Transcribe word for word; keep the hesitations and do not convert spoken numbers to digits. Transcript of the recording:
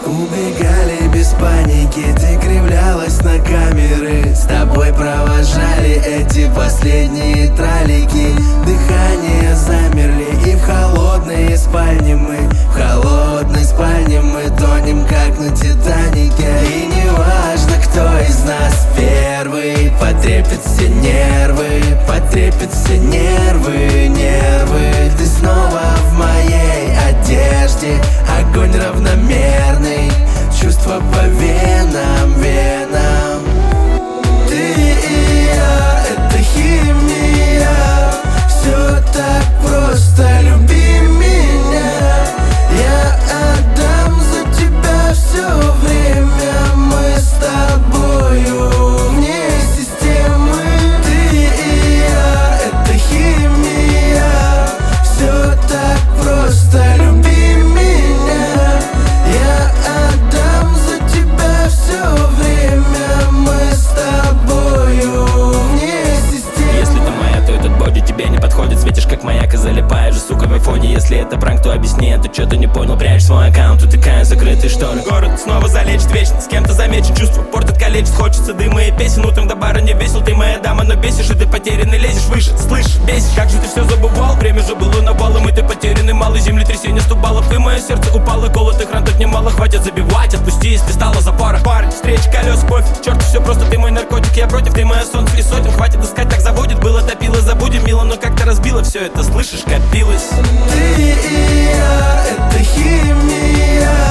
Убегали без паники, ты кривлялась на камеры. С тобой провожали эти последние тралики. Дыхание замерли, и в холодные спальни мы, в холодной спальне мы тонем, как на Титанике. И не важно, кто из нас первый, потрепет все нервы, потрепет все нервы, нервы. Ты снова в моей одежде, огонь равномерный, чувства по венам, венам. Ты и я, это химия, все так просто, люби меня. Я отдам за тебя все время, мы с тобою вне системы. Ты и я, это химия, все так просто, люби меня. Я отдам за тебя все время, мы с тобою вне системы. Если ты моя, то этот боди тебе не подходит. Светишь как маяк и залипаешь же, сука, в айфоне. Если это пранк, то объясни, а ты что-то не понял. Прячь свой аккаунт, утыкая закрытые шторы. Город снова залечит вечно, с кем-то замечен. Чувство портит, калечит, хочется дыма и песен. Утром до бара не весел, ты моя дама, но бесишь. И ты потерянный, лезешь выше, слышишь, бесишь. Как же ты все забывал, время же было навалом. И ты потерянный, малый землетрясение сто баллов. И мое сердце упало, колотых ран тут немало. Хватит забивать, отпусти, если стало запора. Парень, встречи, колес, пофиг, черт, все просто, ты мой наркотик. Я против, ты мое солнце и сотен. Хватит искать, так заводит, было топило, забудем, мило. Но как-то разбило все это, слышишь, копилось. Ты и я, это химия,